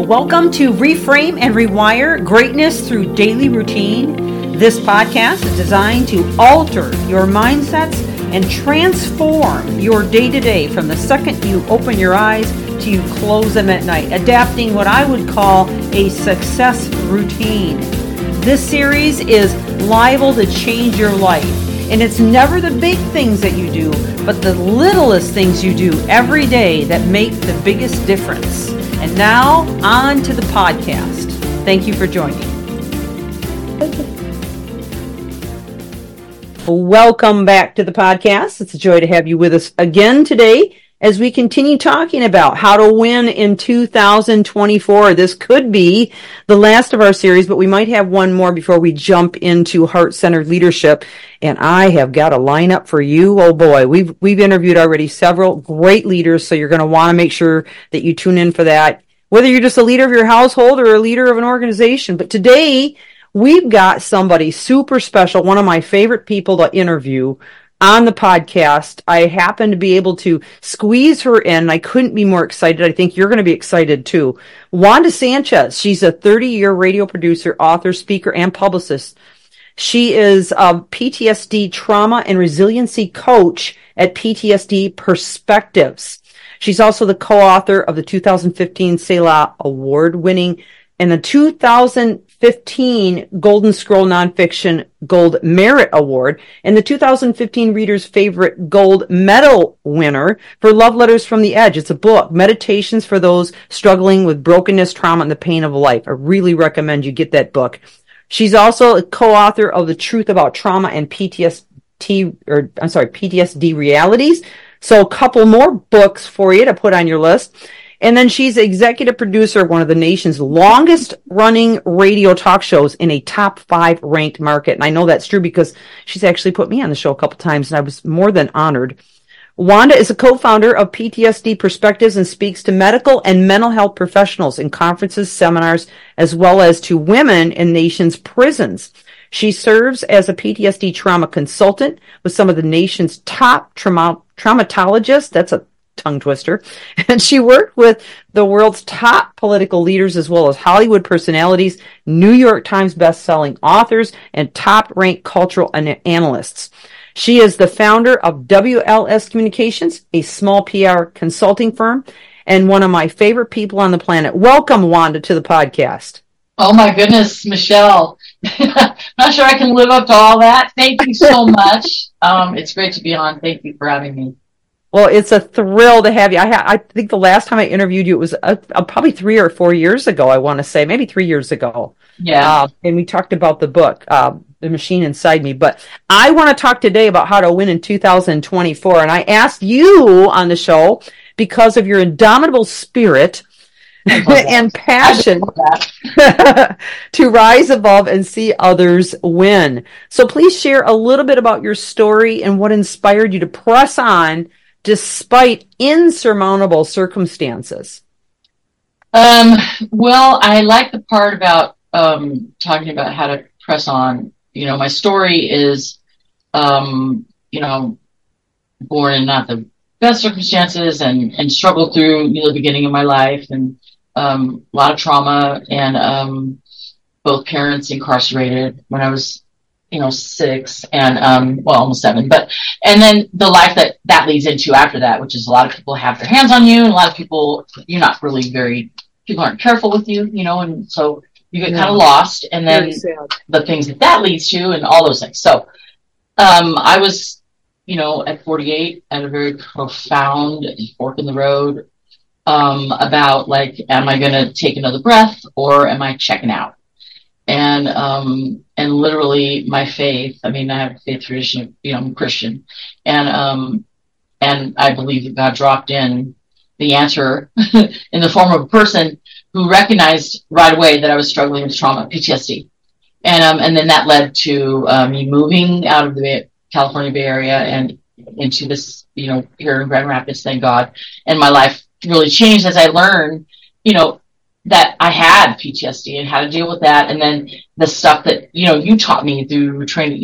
Welcome to Reframe and Rewire Greatness Through Daily Routine. This podcast is designed to alter your mindsets and transform your day-to-day from the second you open your eyes to you close them at night, adapting what I would call a success routine. This series is liable to change your life, and it's never the big things that you do, but the littlest things you do every day that make the biggest difference. And now, on to the podcast. Thank you for joining. Welcome back to the podcast. It's a joy to have you with us again today as we continue talking about how to win in 2024. This could be the last of our series, but we might have one more before we jump into heart-centered leadership. And I have got a lineup for you. Oh boy, we've interviewed already several great leaders, so you're going to want to make sure that you tune in for that, whether you're just a leader of your household or a leader of an organization. But today, we've got somebody super special, one of my favorite people to interview on the podcast. I happen to be able to squeeze her in. I couldn't be more excited. I think you're going to be excited too. Wanda Sanchez. She's a 30-year radio producer, author, speaker, and publicist. She is a PTSD trauma and resiliency coach at PTSD Perspectives. She's also the co-author of the 2015 Selah Award-winning and the 2015 Golden Scroll Nonfiction Gold Merit Award and the 2015 Reader's Favorite Gold Medal winner for Love Letters from the Edge. It's a book, Meditations for Those Struggling with Brokenness, Trauma, and the Pain of Life. I really recommend you get that book. She's also a co-author of The Truth About Trauma and PTSD Realities. So a couple more books for you to put on your list. And then she's executive producer of one of the nation's longest running radio talk shows in a top 5 ranked market. And I know that's true because she's actually put me on the show a couple times and I was more than honored. Wanda is a co-founder of PTSD Perspectives and speaks to medical and mental health professionals in conferences, seminars, as well as to women in nation's prisons. She serves as a PTSD trauma consultant with some of the nation's top traumatologists. That's a tongue twister. And she worked with the world's top political leaders as well as Hollywood personalities, New York Times best-selling authors, and top-ranked cultural analysts. She is the founder of WLS Communications, a small PR consulting firm, and one of my favorite people on the planet. Welcome, Wanda, to the podcast. Oh my goodness, Michelle. Not sure I can live up to all that. Thank you so much. It's great to be on. Thank you for having me. Well, it's a thrill to have you. I think the last time I interviewed you, it was probably 3 or 4 years ago, I want to say, maybe 3 years ago. Yeah. And we talked about the book, The Machine Inside Me. But I want to talk today about how to win in 2024. And I asked you on the show because of your indomitable spirit and passion to rise above and see others win. So please share a little bit about your story and what inspired you to press on despite insurmountable circumstances. Well, I like the part about talking about how to press on. You know, my story is, born in not the best circumstances and struggled through the beginning of my life and a lot of trauma and both parents incarcerated when I was 6 and almost 7, and then the life that leads into after that, which is a lot of people have their hands on you and a lot of people people aren't careful with you, and so you get kind of lost, and then the things that leads to and all those things. So I was at 48 at a very profound fork in the road about am I going to take another breath or am I checking out? And literally my faith, I have a faith tradition, I'm Christian, and I believe that God dropped in the answer in the form of a person who recognized right away that I was struggling with trauma, PTSD. And then that led to me moving out of the California Bay Area and into this, here in Grand Rapids, thank God. And my life really changed as I learned, that I had PTSD and how to deal with that. And then the stuff that, you taught me through training,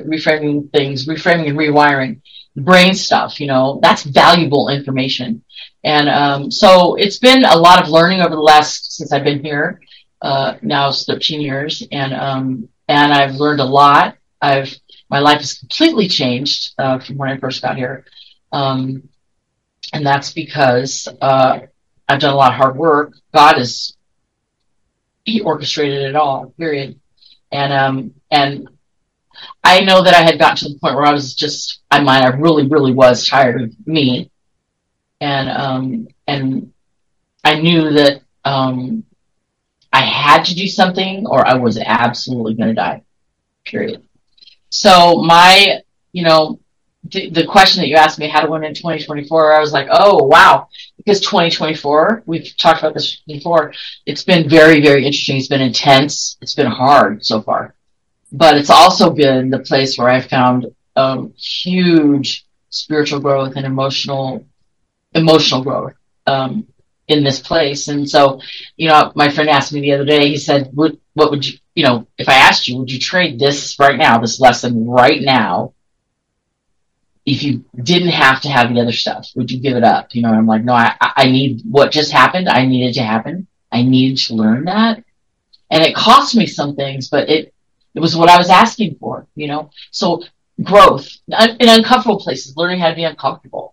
reframing things, reframing and rewiring brain stuff, that's valuable information. And so it's been a lot of learning over the last, since I've been here. Now it's 13 years, and I've learned a lot. My life has completely changed from when I first got here, and that's because I've done a lot of hard work. He orchestrated it all. Period. And I know that I had gotten to the point where I really, really was tired of me, and I knew that I had to do something, or I was absolutely going to die. Period. So the question that you asked me, how to win in 2024, I was like, oh, wow. Because 2024, we've talked about this before, it's been very, very interesting. It's been intense. It's been hard so far. But it's also been the place where I found huge spiritual growth and emotional growth in this place. And so, my friend asked me the other day, he said, what would you, if I asked you, would you trade this right now, this lesson right now, if you didn't have to have the other stuff? Would you give it up? And I'm like, no, I need what just happened. I needed to happen. I needed to learn that. And it cost me some things, but it was what I was asking for, So growth in uncomfortable places, learning how to be uncomfortable,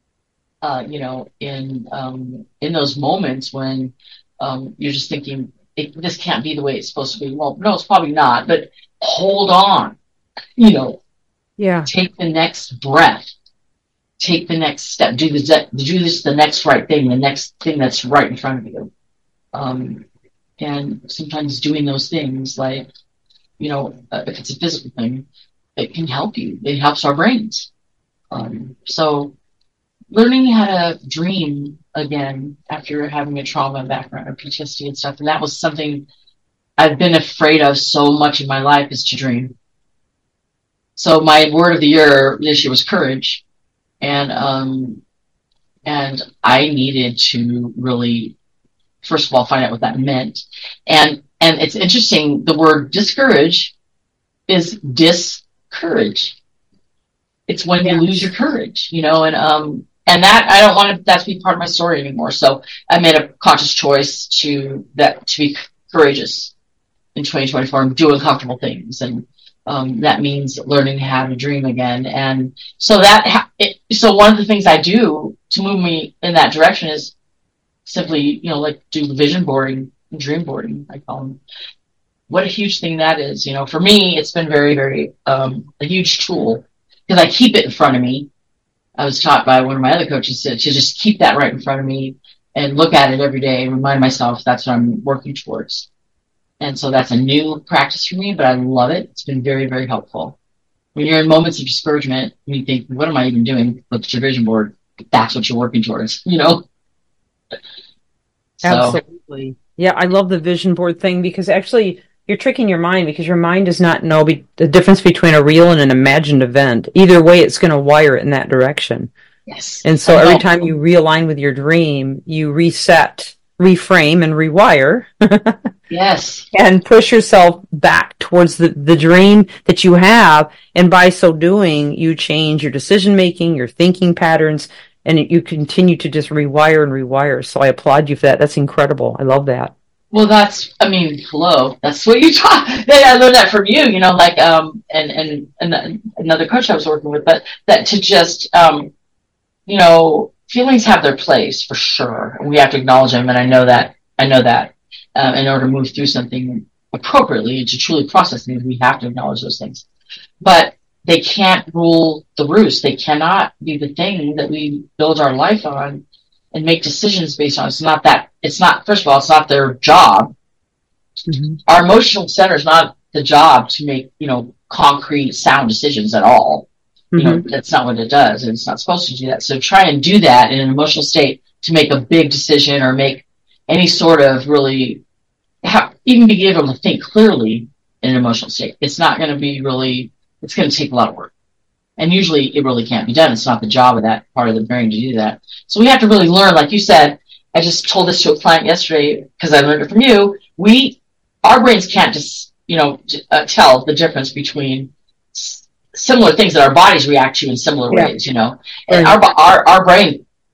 in those moments when you're just thinking, this can't be the way it's supposed to be. Well, no, it's probably not, but hold on, Yeah. Take the next breath, take the next step, do the next right thing, the next thing that's right in front of you. And sometimes doing those things, like, if it's a physical thing, it can help you. It helps our brains. So learning how to dream again after having a trauma background or PTSD and stuff. And that was something I've been afraid of so much in my life, is to dream. So my word of the year this year was courage. And I needed to really, first of all, find out what that meant. And it's interesting, the word discourage is discourage. It's when you lose your courage, and that, I don't want that to be part of my story anymore. So I made a conscious choice to be courageous in 2024 and do uncomfortable things. And that means learning how to dream again. And so so one of the things I do to move me in that direction is simply, like, do the vision boarding, dream boarding, I call them. What a huge thing that is. For me, it's been very, very, a huge tool, because I keep it in front of me. I was taught by one of my other coaches to just keep that right in front of me and look at it every day and remind myself that's what I'm working towards. And so that's a new practice for me, but I love it. It's been very, very helpful. When you're in moments of discouragement, you think, what am I even doing? Look at your vision board. That's what you're working towards, Absolutely. Yeah, I love the vision board thing, because actually you're tricking your mind, because your mind does not know the difference between a real and an imagined event. Either way, it's going to wire it in that direction. Yes. And so every time you realign with your dream, you reset, reframe, and rewire. Yes. And push yourself back towards the dream that you have. And by so doing, you change your decision making, your thinking patterns, and you continue to just rewire and rewire. So I applaud you for that. That's incredible. I love that. Well, hello. That's what you taught. I learned that from you, and another coach I was working with, but that to just, feelings have their place for sure. And we have to acknowledge them. And I know that, in order to move through something appropriately, to truly process things, we have to acknowledge those things. But they can't rule the roost. They cannot be the thing that we build our life on and make decisions based on. First of all, it's not their job. Mm-hmm. Our emotional center is not the job to make, concrete, sound decisions at all. Mm-hmm. That's not what it does, and it's not supposed to do that. So try and do that in an emotional state to make a big decision or make any sort of really, even be able to think clearly in an emotional state. It's not going to be really, it's going to take a lot of work. And usually it really can't be done. It's not the job of that part of the brain to do that. So we have to really learn, like you said. I just told this to a client yesterday because I learned it from you. Our brains can't just, tell the difference between similar things that our bodies react to in similar ways, And our brain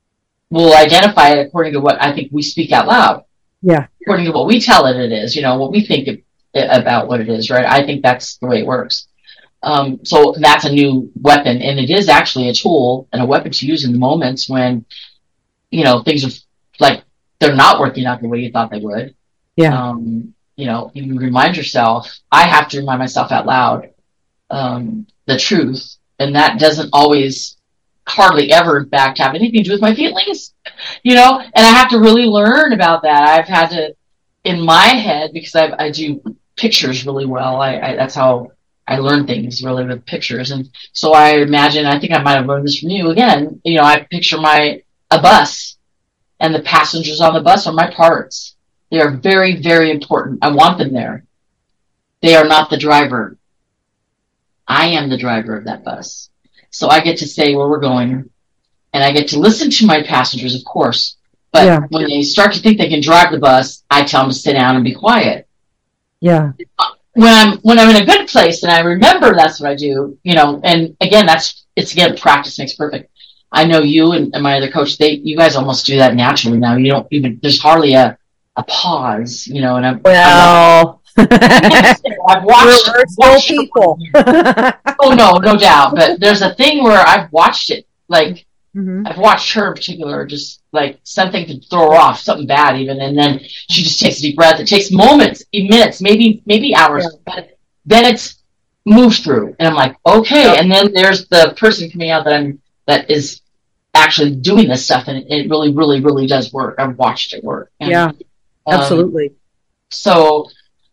will identify it according to what I think we speak out loud. Yeah. According to what we tell it is, what we think about what it is, right? I think that's the way it works. So that's a new weapon, and it is actually a tool and a weapon to use in the moments when, things are like they're not working out the way you thought they would. Yeah. You remind yourself, I have to remind myself out loud, the truth. And that doesn't always, hardly ever, in fact, have anything to do with my feelings, and I have to really learn about that. I've had to, in my head, because I do pictures really well. That's how I learn things, really, with pictures. And so I think I might have learned this from you again. I picture a bus, and the passengers on the bus are my parts. They are very, very important. I want them there. They are not the driver. I am the driver of that bus. So I get to say where we're going, and I get to listen to my passengers, of course. But when they start to think they can drive the bus, I tell them to sit down and be quiet. Yeah. When I'm in a good place and I remember that's what I do, and again, practice makes perfect. I know you and my other coach, you guys almost do that naturally now. You don't even, there's hardly a pause, and I've watched people. Oh no doubt. But there's a thing where I've watched it, like, I've watched her in particular, just like something to throw her off, something bad even, and then she just takes a deep breath. It takes moments, minutes, maybe hours, but then it's moved through, and I'm like, okay. And then there's the person coming out that is actually doing this stuff, and it really, really, really does work. I've watched it work. And, absolutely. So,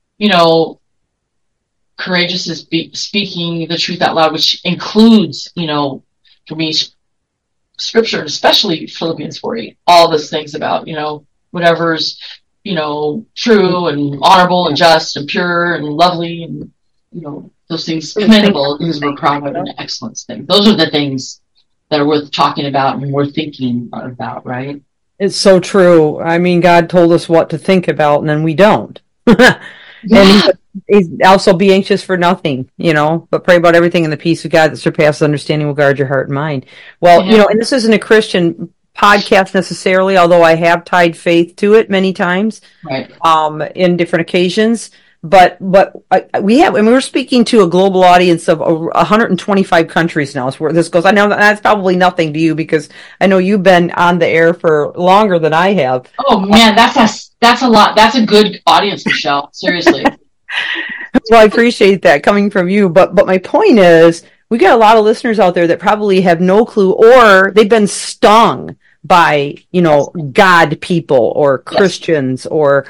courageous is speaking the truth out loud, which includes, for me, scripture, especially Philippians 4:8, all those things about, whatever's, true and honorable and just and pure and lovely, and, those things commendable, things we're proud of, and excellence things. Those are the things that are worth talking about and worth thinking about, right? It's so true. I mean, God told us what to think about, and then we don't. And he's also be anxious for nothing, but pray about everything, and the peace of God that surpasses understanding will guard your heart and mind. Well, and this isn't a Christian podcast necessarily, although I have tied faith to it many times, right? In different occasions. But we're speaking to a global audience of 125 countries now. Is where this goes. I know that's probably nothing to you, because I know you've been on the air for longer than I have. Oh man, that's a lot. That's a good audience, Michelle. Seriously. Well, I appreciate that coming from you. But my point is, we got a lot of listeners out there that probably have no clue, or they've been stung by, God people or Christians, or,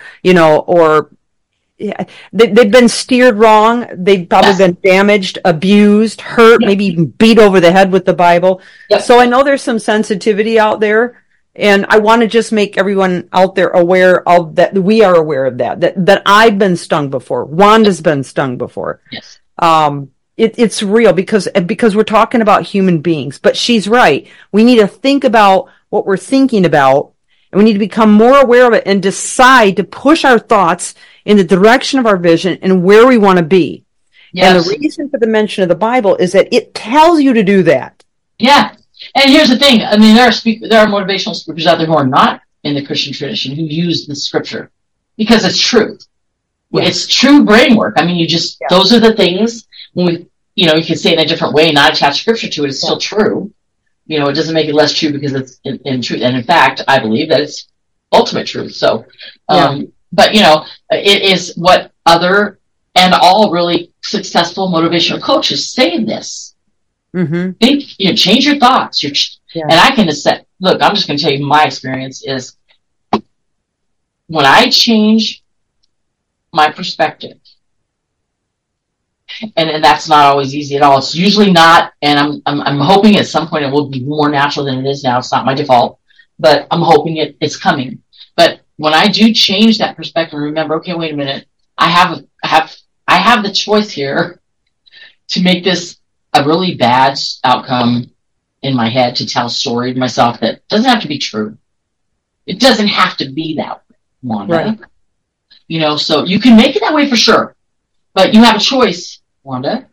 they've been steered wrong. They've probably been damaged, abused, hurt, maybe even beat over the head with the Bible. So I know there's some sensitivity out there, and I want to just make everyone out there aware of that. We are aware of that I've been stung before. Wanda's been stung before. Yes. It's real, because we're talking about human beings. But she's right. We need to think about what we're thinking about, and we need to become more aware of it and decide to push our thoughts in the direction of our vision and where we want to be. Yes. And the reason for the mention of the Bible is that it tells you to do that. Yeah. And here's the thing. I mean, there are motivational speakers out there who are not in the Christian tradition who use the scripture because it's truth. Yeah. It's true brain work. I mean, those are the things when we, you can say it in a different way, not attach scripture to it. It's still true. It doesn't make it less true because it's in truth. And in fact, I believe that it's ultimate truth. So, but it is what other and all really successful motivational coaches say in this. Mm-hmm. Think, change your thoughts. And I can just say, look, I'm just going to tell you my experience is when I change my perspective, and that's not always easy at all. It's usually not, and I'm hoping at some point it will be more natural than it is now. It's not my default, but I'm hoping it's coming. But when I do change that perspective, remember, okay, wait a minute, I have the choice here to make this a really bad outcome in my head, to tell a story to myself that doesn't have to be true. It doesn't have to be that way, Wanda. Right. So you can make it that way for sure, but you have a choice, Wanda.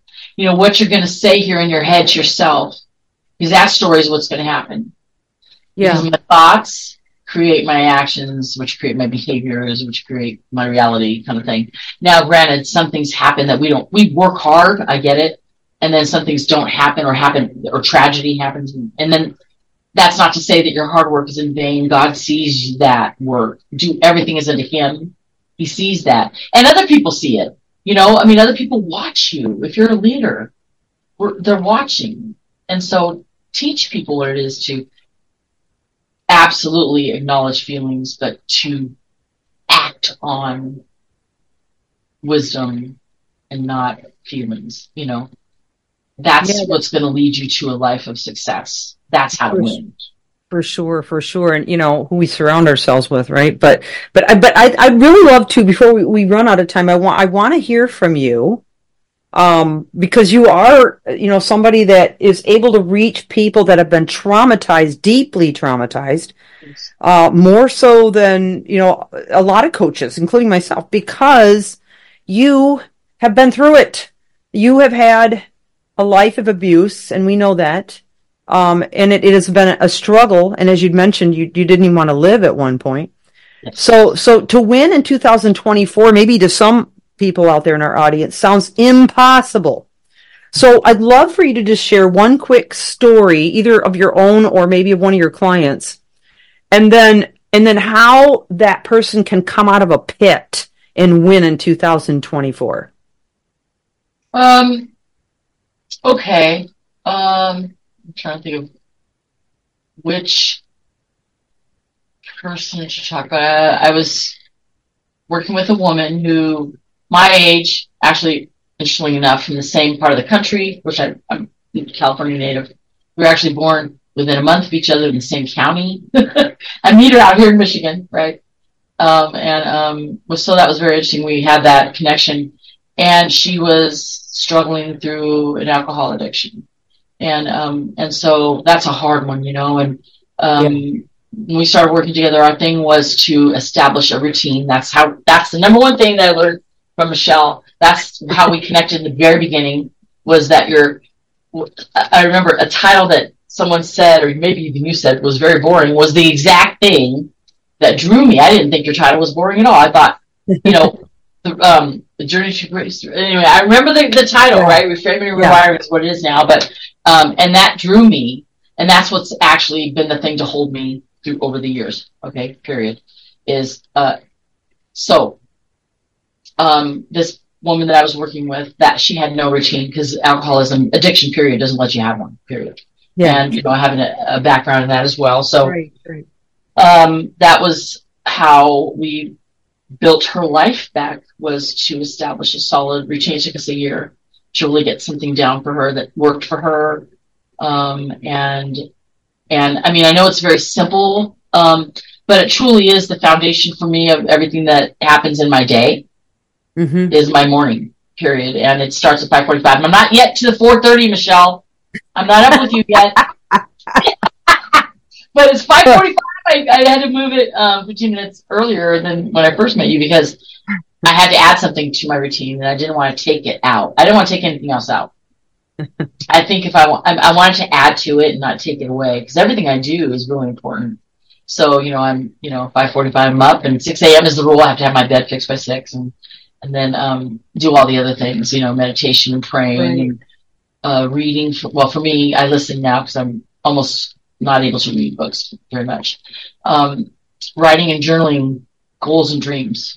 What you're going to say here in your head to yourself, because that story is what's going to happen. Yeah. because my thoughts create my actions, which create my behaviors, which create my reality, kind of thing. Now, granted, some things happen that we work hard, I get it, and then some things don't happen, or tragedy happens, and then that's not to say that your hard work is in vain. God sees that work. Do everything is unto Him. He sees that, and other people see it. I mean, other people watch you. If you're a leader, they're watching, and so teach people what it is to absolutely acknowledge feelings, but to act on wisdom and not feelings. That's Yeah. what's going to lead you to a life of success. That's how to win. For sure, for sure. And who we surround ourselves with, right? I'd really love to, before we run out of time, I want to hear from you. Because you are, somebody that is able to reach people that have been traumatized, deeply traumatized, more so than, a lot of coaches, including myself, because you have been through it. You have had a life of abuse, and we know that. And it has been a struggle. And as you'd mentioned, you didn't even want to live at one point. Yes. So to win in 2024, maybe to some people out there in our audience, sounds impossible. So I'd love for you to just share one quick story, either of your own or maybe of one of your clients, and then how that person can come out of a pit and win in 2024. Okay. I'm trying to think of which person to talk about. I was working with a woman who, my age, actually, interestingly enough, from the same part of the country, which I'm a California native. We were actually born within a month of each other in the same county. I meet her out here in Michigan, right? So that was very interesting. We had that connection, and she was struggling through an alcohol addiction, and so that's a hard one, and when we started working together, our thing was to establish a routine. That's the number one thing that I learned from Michelle. That's how we connected in the very beginning, was that I remember a title that someone said, or maybe even you said, was very boring, was the exact thing that drew me. I didn't think your title was boring at all. I thought, the journey to grace. Anyway, I remember the title, right? Reframing and Rewiring is what it is now. But, and that drew me, and that's what's actually been the thing to hold me through over the years. Okay, period. Is, this woman that I was working with, that she had no routine, because alcoholism, addiction, period, doesn't let you have one, period. Yeah. And, having a background in that as well. So, right. That was how we built her life back, was to establish a solid routine. It took us a year to really get something down for her that worked for her. And I mean, I know it's very simple, but it truly is the foundation for me of everything that happens in my day. Mm-hmm. Is my morning, period. And it starts at 5:45. I'm not yet to the 4:30, Michelle. I'm not up with you yet. But it's 5:45. I had to move it 15 minutes earlier than when I first met you, because I had to add something to my routine, and I didn't want to take it out. I didn't want to take anything else out. I think if I wanted to add to it and not take it away, because everything I do is really important. So, I'm 5:45, I'm up, and 6 a.m. is the rule. I have to have my bed fixed by 6, and then do all the other things, meditation and praying, and reading. For me, I listen now because I'm almost not able to read books very much. Writing and journaling goals and dreams,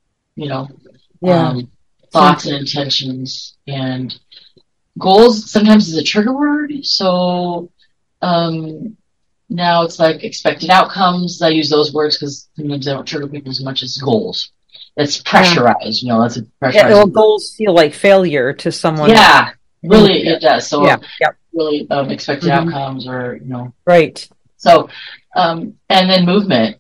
thoughts and intentions, and goals sometimes is a trigger word. So now it's like expected outcomes. I use those words because sometimes they don't trigger people as much as goals. It's pressurized, that's a pressurized. Well, goals feel like failure to someone. Yeah, really, it does. So really expected outcomes, or right. So and then movement.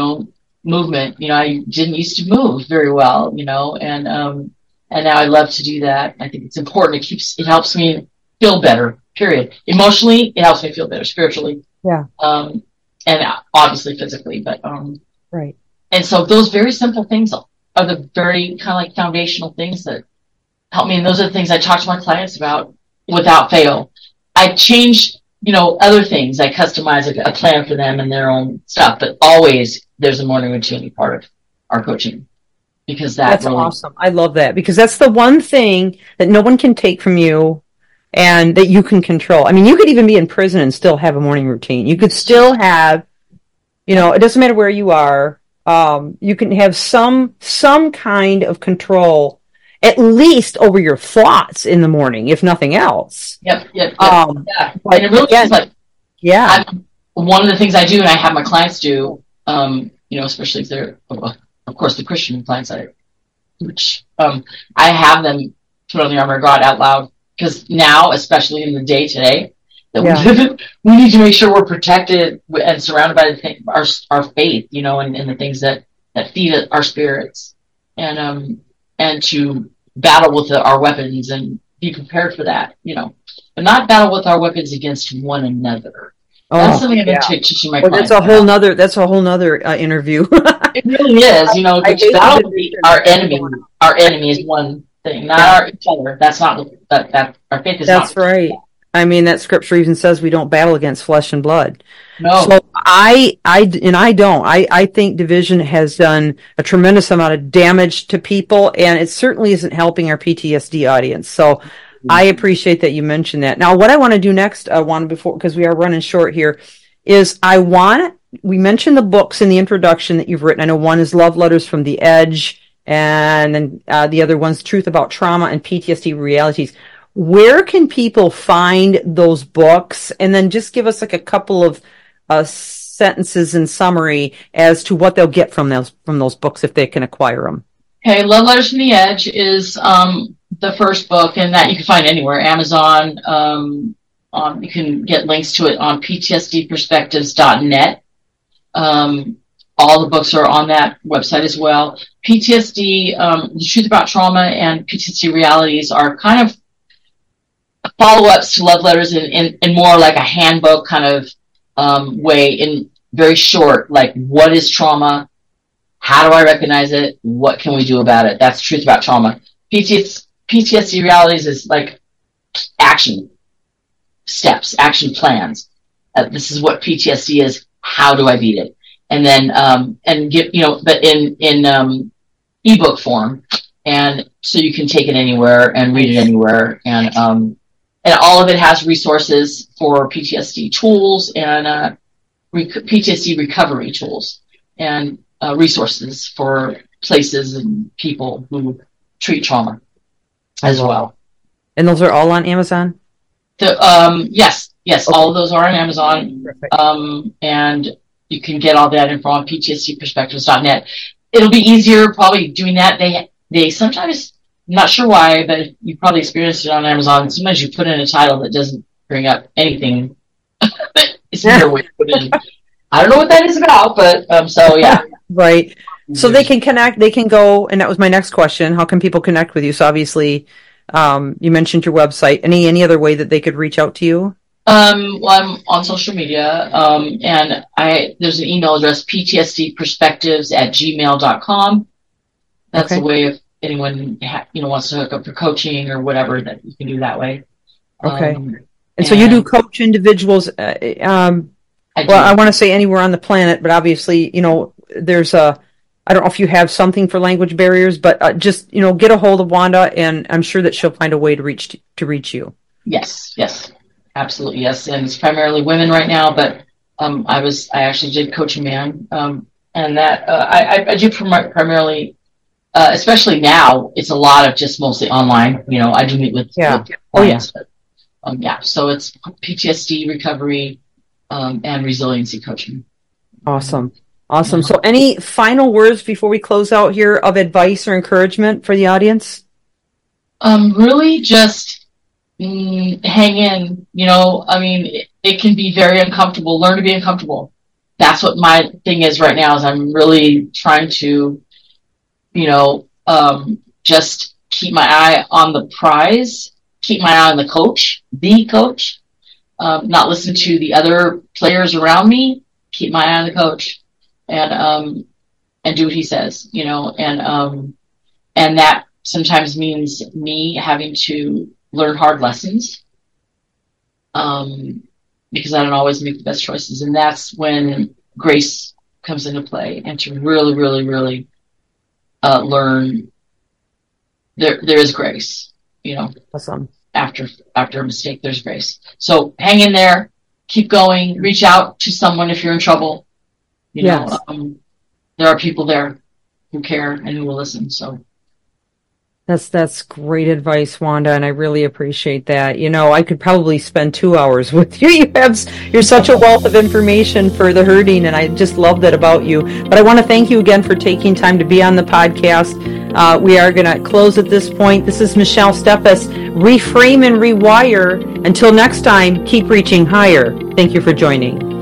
I didn't used to move very well, and now I love to do that. I think it's important. It helps me feel better. Period. Emotionally, it helps me feel better. Spiritually, and obviously physically, but right. And so those very simple things are the very kind of like foundational things that help me. And those are the things I talk to my clients about without fail. I change other things. I customize a plan for them and their own stuff, but always there's a morning routine part of our coaching, because that's really awesome. I love that, because that's the one thing that no one can take from you and that you can control. I mean, you could even be in prison and still have a morning routine. You could still have, it doesn't matter where you are. You can have some kind of control, at least over your thoughts in the morning, if nothing else. Yep. Yeah. And it really is like, yeah. One of the things I do, and I have my clients do, especially if they're, of course, the Christian clients, which I have them put on the armor of God out loud, because now, especially in the day today that we live in, we need to make sure we're protected and surrounded by our faith, and the things that feed our spirits, and to battle with our weapons and be prepared for that, but not battle with our weapons against one another. That's something I've been teaching my clients. That's a whole nother interview. It really is, battle with our enemy. Our enemy is one thing, not each other. That's not that our faith is. That's right. I mean, that scripture even says we don't battle against flesh and blood. No. So I don't. I think division has done a tremendous amount of damage to people, and it certainly isn't helping our PTSD audience. So I appreciate that you mentioned that. Now, what I want to do next, because we are running short here, is we mentioned the books in the introduction that you've written. I know one is Love Letters from the Edge, and then the other one's Truth About Trauma and PTSD Realities. Where can people find those books? And then just give us like a couple of sentences in summary as to what they'll get from those books if they can acquire them. Okay, Love Letters from the Edge is the first book, and that you can find anywhere. Amazon. You can get links to it on ptsdperspectives.net. All the books are on that website as well. PTSD, The Truth About Trauma and PTSD Realities are kind of follow-ups to Love Letters in more like a handbook kind of way, in very short, like, what is trauma? How do I recognize it? What can we do about it? That's Truth About Trauma. PTSD Realities is like action steps, action plans. This is what PTSD is. How do I beat it? And then, but in ebook form. And so you can take it anywhere and read it anywhere. And all of it has resources for PTSD tools and PTSD recovery tools, and resources for places and people who treat trauma as well. And those are all on Amazon? Yes, okay. All of those are on Amazon. Perfect. And you can get all that info on ptsdperspectives.net. It'll be easier probably doing that. They sometimes, I'm not sure why, but you probably experienced it on Amazon. Sometimes you put in a title that doesn't bring up anything. It's their way to put in. I don't know what that is about, but so yeah. Right. So they can connect, they can go, and that was my next question. How can people connect with you? So obviously, you mentioned your website. Any other way that they could reach out to you? Well, I'm on social media, and there's an email address, ptsdperspectives@gmail.com. That's a way if anyone wants to hook up for coaching or whatever, that you can do that way. Okay. And so you do coach individuals. I want to say anywhere on the planet, but obviously, there's I don't know if you have something for language barriers, but just, get a hold of Wanda, and I'm sure that she'll find a way to reach you. Yes, absolutely. Yes. And it's primarily women right now, but, I actually did Coach a Man. And that, I do primarily, especially now, it's a lot of just mostly online. I do meet with clients. But, so it's PTSD recovery, and resiliency coaching. Awesome. So any final words before we close out here of advice or encouragement for the audience? Really just hang in, it can be very uncomfortable. Learn to be uncomfortable. That's what my thing is right now, is I'm really trying to, just keep my eye on the prize, keep my eye on the coach, not listen to the other players around me, keep my eye on the coach. And do what he says, and that sometimes means me having to learn hard lessons, because I don't always make the best choices. And that's when grace comes into play, and to really, really, really learn there is grace, Awesome. after a mistake, there's grace. So hang in there, keep going, reach out to someone if you're in trouble. Yes. There are people there who care and who will listen. So That's great advice, Wanda, and I really appreciate that. I could probably spend 2 hours with you. You're such a wealth of information for the hurting, and I just love that about you. But I want to thank you again for taking time to be on the podcast. We are going to close at this point. This is Michelle Steffes. Reframe and rewire. Until next time, keep reaching higher. Thank you for joining.